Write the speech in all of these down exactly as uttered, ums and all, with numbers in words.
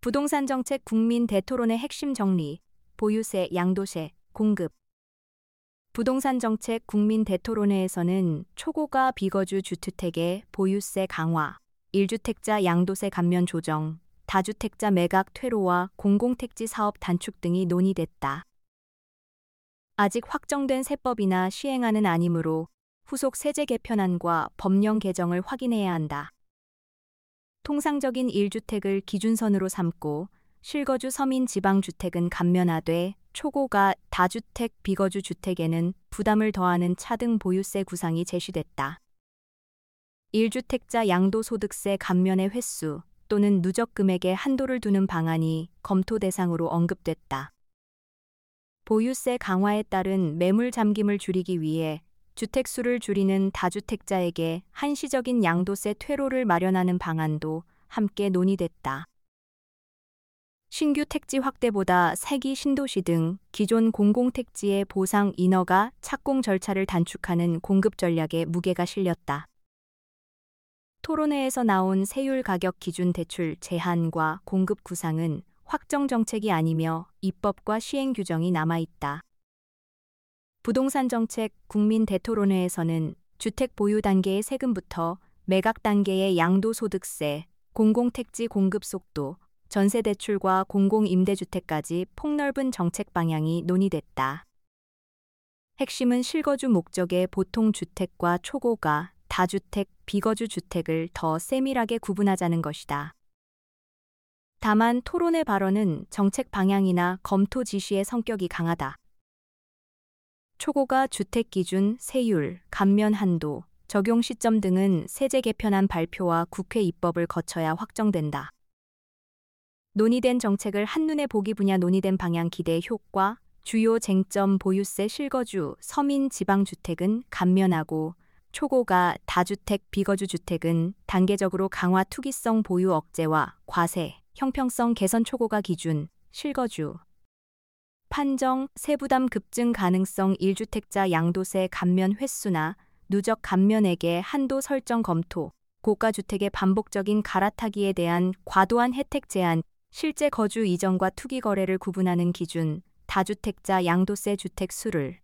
부동산 정책 국민 대토론의 핵심 정리, 보유세, 양도세, 공급. 부동산 정책 국민 대토론회에서는 초고가 비거주 주택의 보유세 강화, 일 주택자 양도세 감면 조정, 다주택자 매각 퇴로와 공공택지 사업 단축 등이 논의됐다. 아직 확정된 세법이나 시행안은 아니므로 후속 세제 개편안과 법령 개정을 확인해야 한다. 통상적인 일 주택을 기준선으로 삼고 실거주 서민 지방주택은 감면하되 초고가 다주택 비거주 주택에는 부담을 더하는 차등 보유세 구상이 제시됐다. 일 주택자 양도소득세 감면의 횟수 또는 누적 금액에 한도를 두는 방안이 검토 대상으로 언급됐다. 보유세 강화에 따른 매물 잠김을 줄이기 위해 주택수를 줄이는 다주택자에게 한시적인 양도세 퇴로를 마련하는 방안도 함께 논의됐다. 신규 택지 확대보다 세기 신도시 등 기존 공공택지의 보상 인허가 착공 절차를 단축하는 공급 전략에 무게가 실렸다. 토론회에서 나온 세율 가격 기준 대출 제한과 공급 구상은 확정 정책이 아니며 입법과 시행 규정이 남아있다. 부동산 정책 국민 대토론회에서는 주택 보유 단계의 세금부터 매각 단계의 양도소득세, 공공택지 공급 속도, 전세대출과 공공임대주택까지 폭넓은 정책 방향이 논의됐다. 핵심은 실거주 목적의 보통주택과 초고가, 다주택, 비거주 주택을 더 세밀하게 구분하자는 것이다. 다만 토론회 발언은 정책 방향이나 검토 지시의 성격이 강하다. 초고가 주택 기준, 세율, 감면 한도, 적용 시점 등은 세제 개편안 발표와 국회 입법을 거쳐야 확정된다. 논의된 정책을 한눈에 보기 분야 논의된 방향 기대 효과, 주요 쟁점 보유세 실거주, 서민 지방주택은 감면하고 초고가 다주택 비거주 주택은 단계적으로 강화 투기성 보유 억제와 과세, 형평성 개선 초고가 기준, 실거주. 판정, 세부담 급증 가능성 일 주택자 양도세 감면 횟수나 누적 감면액의 한도 설정 검토, 고가주택의 반복적인 갈아타기에 대한 과도한 혜택 제한, 실제 거주 이전과 투기 거래를 구분하는 기준, 다주택자 양도세 주택 수를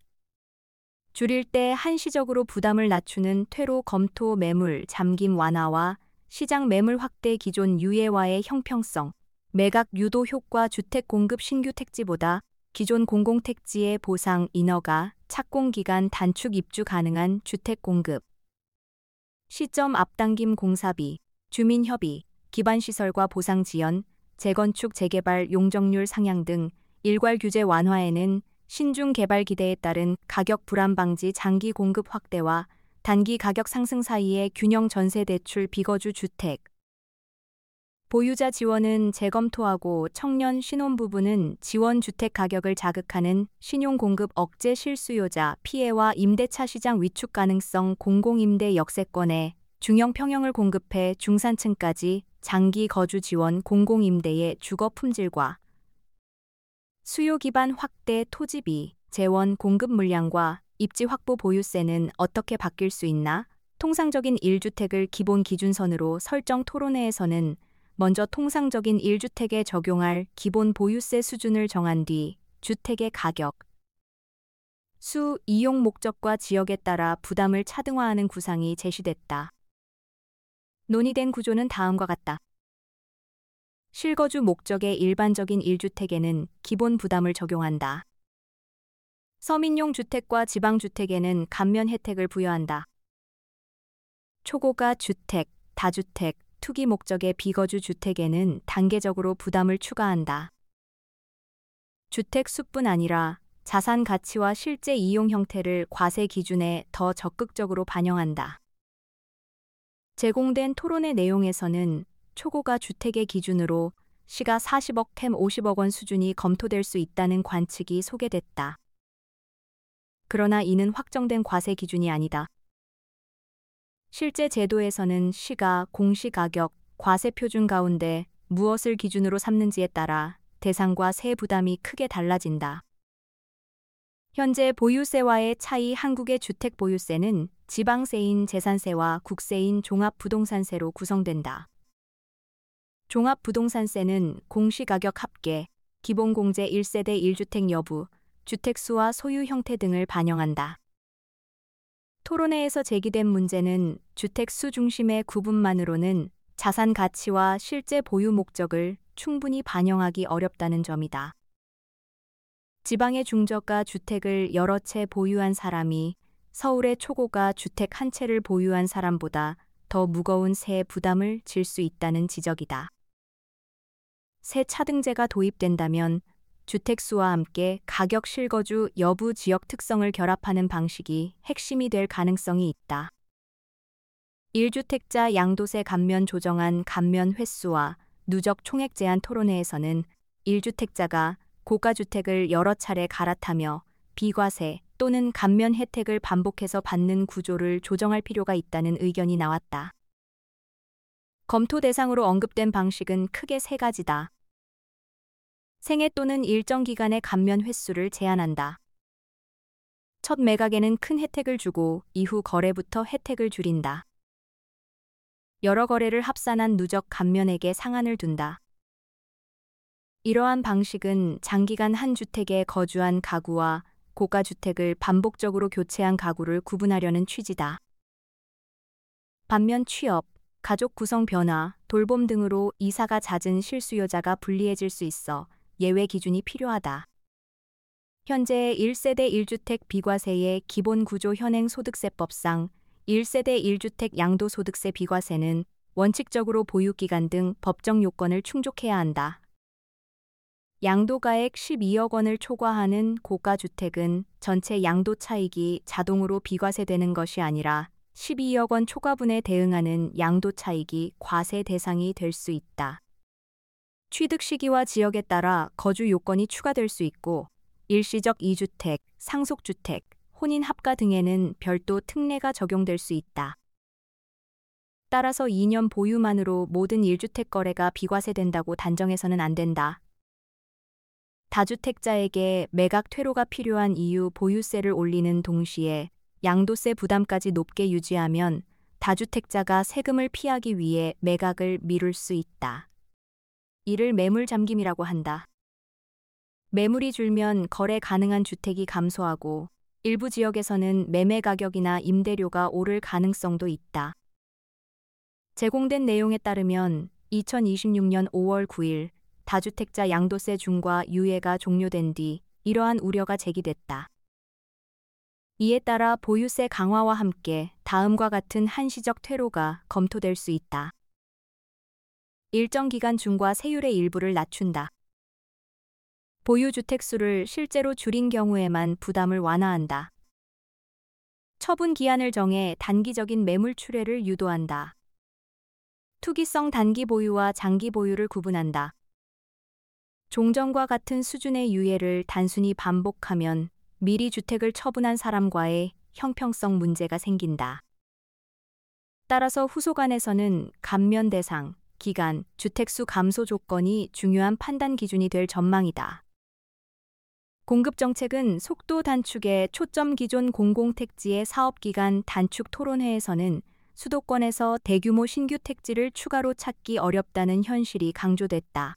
줄일 때 한시적으로 부담을 낮추는 퇴로 검토 매물 잠김 완화와 시장 매물 확대 기존 유예와의 형평성, 매각 유도 효과 주택 공급 신규 택지보다 기존 공공택지의 보상 인허가, 착공기간 단축 입주 가능한 주택 공급. 시점 앞당김 공사비, 주민협의, 기반시설과 보상 지연, 재건축 재개발 용적률 상향 등 일괄 규제 완화에는 신중 개발 기대에 따른 가격 불안 방지 장기 공급 확대와 단기 가격 상승 사이의 균형 전세 대출 비거주 주택. 보유자 지원은 재검토하고 청년 신혼부부는 지원 주택 가격을 자극하는 신용 공급 억제 실수요자 피해와 임대차 시장 위축 가능성 공공임대 역세권에 중형 평형을 공급해 중산층까지 장기 거주 지원 공공임대의 주거 품질과 수요 기반 확대 토지비, 재원 공급 물량과 입지 확보 보유세는 어떻게 바뀔 수 있나? 통상적인 일 주택을 기본 기준선으로 설정 토론회에서는 먼저 통상적인 일 주택에 적용할 기본 보유세 수준을 정한 뒤 주택의 가격, 수, 이용 목적과 지역에 따라 부담을 차등화하는 구상이 제시됐다. 논의된 구조는 다음과 같다. 실거주 목적의 일반적인 일 주택에는 기본 부담을 적용한다. 서민용 주택과 지방주택에는 감면 혜택을 부여한다. 초고가 주택, 다주택, 투기 목적의 비거주 주택에는 단계적으로 부담을 추가한다. 주택 수뿐 아니라 자산 가치와 실제 이용 형태를 과세 기준에 더 적극적으로 반영한다. 제공된 토론회 내용에서는 초고가 주택의 기준으로 시가 사십억 캠 오십억 원 수준이 검토될 수 있다는 관측이 소개됐다. 그러나 이는 확정된 과세 기준이 아니다. 실제 제도에서는 시가 공시가격, 과세표준 가운데 무엇을 기준으로 삼는지에 따라 대상과 세 부담이 크게 달라진다. 현재 보유세와의 차이 한국의 주택 보유세는 지방세인 재산세와 국세인 종합부동산세로 구성된다. 종합부동산세는 공시가격 합계, 기본공제 일 세대 일 주택 여부, 주택수와 소유 형태 등을 반영한다. 토론회에서 제기된 문제는 주택수 중심의 구분만으로는 자산 가치와 실제 보유 목적을 충분히 반영하기 어렵다는 점이다. 지방의 중저가 주택을 여러 채 보유한 사람이 서울의 초고가 주택 한 채를 보유한 사람보다 더 무거운 세 부담을 질 수 있다는 지적이다. 세 차등제가 도입된다면 주택수와 함께 가격 실거주 여부 지역 특성을 결합하는 방식이 핵심이 될 가능성이 있다. 일 주택자 양도세 감면 조정안 감면 횟수와 누적 총액 제한 토론회에서는 일 주택자가 고가주택을 여러 차례 갈아타며 비과세 또는 감면 혜택을 반복해서 받는 구조를 조정할 필요가 있다는 의견이 나왔다. 검토 대상으로 언급된 방식은 크게 세 가지다. 생애 또는 일정 기간의 감면 횟수를 제한한다. 첫 매각에는 큰 혜택을 주고 이후 거래부터 혜택을 줄인다. 여러 거래를 합산한 누적 감면액에 상한을 둔다. 이러한 방식은 장기간 한 주택에 거주한 가구와 고가주택을 반복적으로 교체한 가구를 구분하려는 취지다. 반면 취업, 가족 구성 변화, 돌봄 등으로 이사가 잦은 실수요자가 불리해질 수 있어 예외 기준이 필요하다. 현재 일 세대 일 주택 비과세의 기본 구조 현행 소득세법상 일 세대 일 주택 양도소득세 비과세는 원칙적으로 보유기간 등 법정 요건을 충족해야 한다. 양도가액 십이억 원을 초과하는 고가주택은 전체 양도 차익이 자동으로 비과세되는 것이 아니라 십이억 원 초과분에 대응하는 양도 차익이 과세 대상이 될 수 있다. 취득 시기와 지역에 따라 거주 요건이 추가될 수 있고 일시적 이 주택, 상속주택, 혼인 합가 등에는 별도 특례가 적용될 수 있다. 따라서 이 년 보유만으로 모든 일 주택 거래가 비과세된다고 단정해서는 안 된다. 다주택자에게 매각 퇴로가 필요한 이유 보유세를 올리는 동시에 양도세 부담까지 높게 유지하면 다주택자가 세금을 피하기 위해 매각을 미룰 수 있다. 이를 매물 잠김이라고 한다. 매물이 줄면 거래 가능한 주택이 감소하고 일부 지역에서는 매매 가격이나 임대료가 오를 가능성도 있다. 제공된 내용에 따르면 이천이십육 년 오월 구일 다주택자 양도세 중과 유예가 종료된 뒤 이러한 우려가 제기됐다. 이에 따라 보유세 강화와 함께 다음과 같은 한시적 퇴로가 검토될 수 있다. 일정 기간 중과 세율의 일부를 낮춘다. 보유주택 수를 실제로 줄인 경우에만 부담을 완화한다. 처분 기한을 정해 단기적인 매물 출회를 유도한다. 투기성 단기 보유와 장기 보유를 구분한다. 종전과 같은 수준의 유예를 단순히 반복하면 미리 주택을 처분한 사람과의 형평성 문제가 생긴다. 따라서 후소관에서는 감면 대상, 기간, 주택수 감소 조건이 중요한 판단 기준이 될 전망이다. 공급정책은 속도 단축에 초점 기존 공공택지의 사업기간 단축 토론회에서는 수도권에서 대규모 신규 택지를 추가로 찾기 어렵다는 현실이 강조됐다.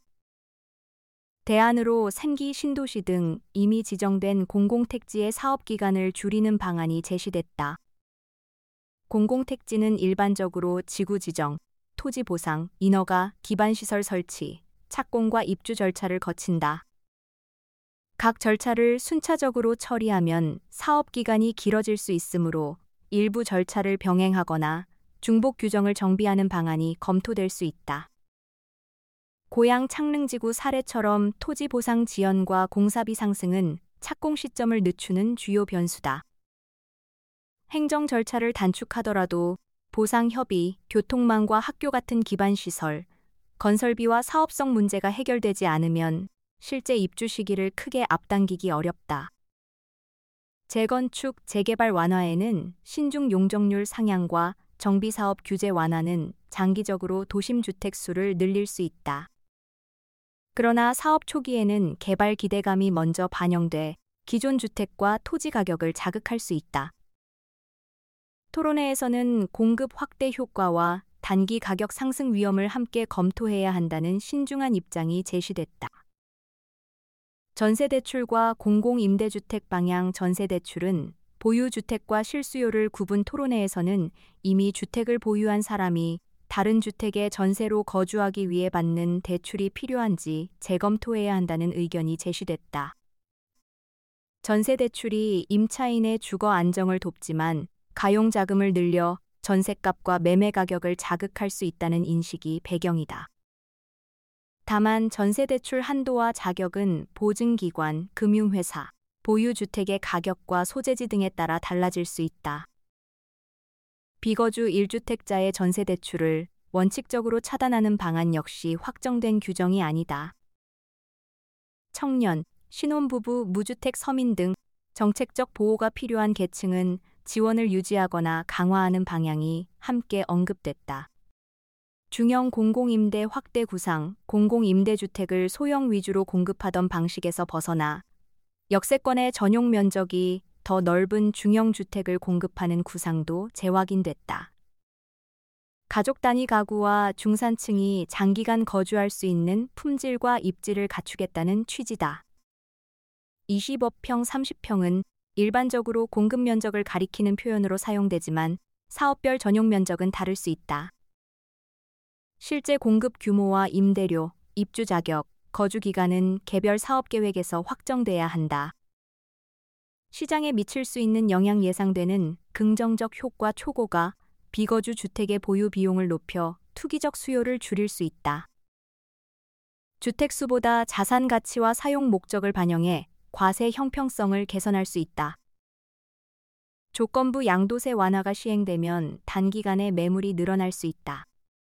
대안으로 삼 기 신도시 등 이미 지정된 공공택지의 사업기간을 줄이는 방안이 제시됐다. 공공택지는 일반적으로 지구 지정, 토지 보상, 인허가, 기반시설 설치, 착공과 입주 절차를 거친다. 각 절차를 순차적으로 처리하면 사업기간이 길어질 수 있으므로 일부 절차를 병행하거나 중복 규정을 정비하는 방안이 검토될 수 있다. 고양 창릉지구 사례처럼 토지 보상 지연과 공사비 상승은 착공 시점을 늦추는 주요 변수다. 행정 절차를 단축하더라도 보상 협의, 교통망과 학교 같은 기반시설, 건설비와 사업성 문제가 해결되지 않으면 실제 입주 시기를 크게 앞당기기 어렵다. 재건축, 재개발 완화에는 신중 용적률 상향과 정비사업 규제 완화는 장기적으로 도심 주택 수를 늘릴 수 있다. 그러나 사업 초기에는 개발 기대감이 먼저 반영돼 기존 주택과 토지 가격을 자극할 수 있다. 토론회에서는 공급 확대 효과와 단기 가격 상승 위험을 함께 검토해야 한다는 신중한 입장이 제시됐다. 전세대출과 공공임대주택 방향. 전세대출은 보유주택과 실수요를 구분. 토론회에서는 이미 주택을 보유한 사람이 다른 주택에 전세로 거주하기 위해 받는 대출이 필요한지 재검토해야 한다는 의견이 제시됐다. 전세대출이 임차인의 주거 안정을 돕지만 가용자금을 늘려 전셋값과 매매 가격을 자극할 수 있다는 인식이 배경이다. 다만 전세대출 한도와 자격은 보증기관, 금융회사, 보유주택의 가격과 소재지 등에 따라 달라질 수 있다. 비거주 일 주택자의 전세대출을 원칙적으로 차단하는 방안 역시 확정된 규정이 아니다. 청년, 신혼부부, 무주택 서민 등 정책적 보호가 필요한 계층은 지원을 유지하거나 강화하는 방향이 함께 언급됐다. 중형 공공임대 확대 구상, 공공임대주택을 소형 위주로 공급하던 방식에서 벗어나 역세권의 전용 면적이 더 넓은 중형 주택을 공급하는 구상도 재확인됐다. 가족 단위 가구와 중산층이 장기간 거주할 수 있는 품질과 입지를 갖추겠다는 취지다. 이십오 평, 삼십 평은 일반적으로 공급 면적을 가리키는 표현으로 사용되지만 사업별 전용 면적은 다를 수 있다. 실제 공급 규모와 임대료, 입주 자격, 거주 기간은 개별 사업 계획에서 확정돼야 한다. 시장에 미칠 수 있는 영향. 예상되는 긍정적 효과. 초고가 비거주 주택의 보유 비용을 높여 투기적 수요를 줄일 수 있다. 주택수보다 자산 가치와 사용 목적을 반영해 과세 형평성을 개선할 수 있다. 조건부 양도세 완화가 시행되면 단기간에 매물이 늘어날 수 있다.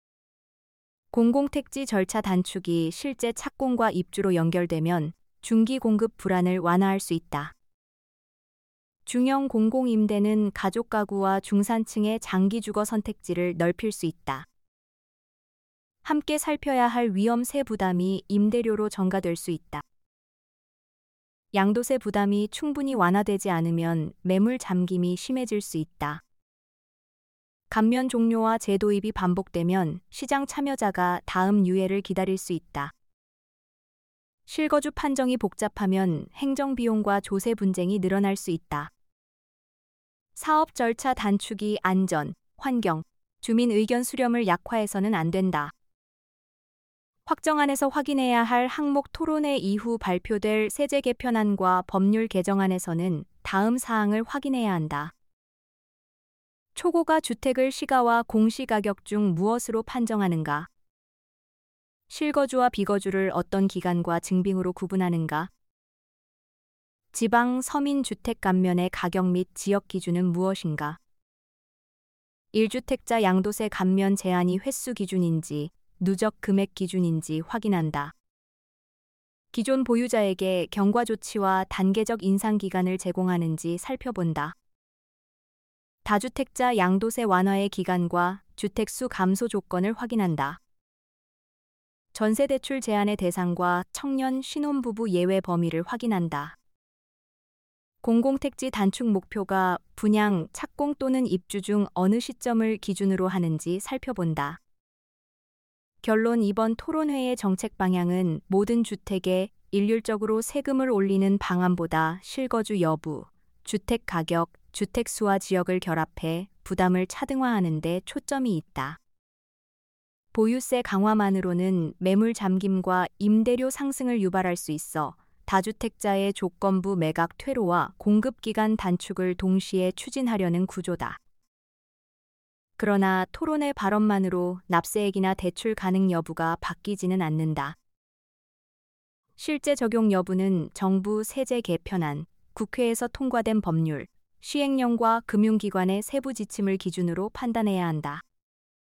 공공택지 절차 단축이 실제 착공과 입주로 연결되면 중기 공급 불안을 완화할 수 있다. 중형 공공임대는 가족 가구와 중산층의 장기 주거 선택지를 넓힐 수 있다. 함께 살펴야 할 위험세 부담이 임대료로 전가될 수 있다. 양도세 부담이 충분히 완화되지 않으면 매물 잠김이 심해질 수 있다. 감면 종료와 재도입이 반복되면 시장 참여자가 다음 유예를 기다릴 수 있다. 실거주 판정이 복잡하면 행정비용과 조세 분쟁이 늘어날 수 있다. 사업 절차 단축이 안전, 환경, 주민 의견 수렴을 약화해서는 안 된다. 확정안에서 확인해야 할 항목. 토론회 이후 발표될 세제 개편안과 법률 개정안에서는 다음 사항을 확인해야 한다. 초고가 주택을 시가와 공시가격 중 무엇으로 판정하는가? 실거주와 비거주를 어떤 기간과 증빙으로 구분하는가? 지방 서민 주택 감면의 가격 및 지역 기준은 무엇인가? 일 주택자 양도세 감면 제한이 횟수 기준인지 누적 금액 기준인지 확인한다. 기존 보유자에게 경과 조치와 단계적 인상 기간을 제공하는지 살펴본다. 다주택자 양도세 완화의 기간과 주택수 감소 조건을 확인한다. 전세대출 제한의 대상과 청년 신혼부부 예외 범위를 확인한다. 공공택지 단축 목표가 분양, 착공 또는 입주 중 어느 시점을 기준으로 하는지 살펴본다. 결론. 이번 토론회의 정책 방향은 모든 주택에 일률적으로 세금을 올리는 방안보다 실거주 여부, 주택 가격, 주택 수와 지역을 결합해 부담을 차등화하는 데 초점이 있다. 보유세 강화만으로는 매물 잠김과 임대료 상승을 유발할 수 있어 다주택자의 조건부 매각 퇴로와 공급기간 단축을 동시에 추진하려는 구조다. 그러나 토론회 발언만으로 납세액이나 대출 가능 여부가 바뀌지는 않는다. 실제 적용 여부는 정부 세제 개편안, 국회에서 통과된 법률, 시행령과 금융기관의 세부 지침을 기준으로 판단해야 한다.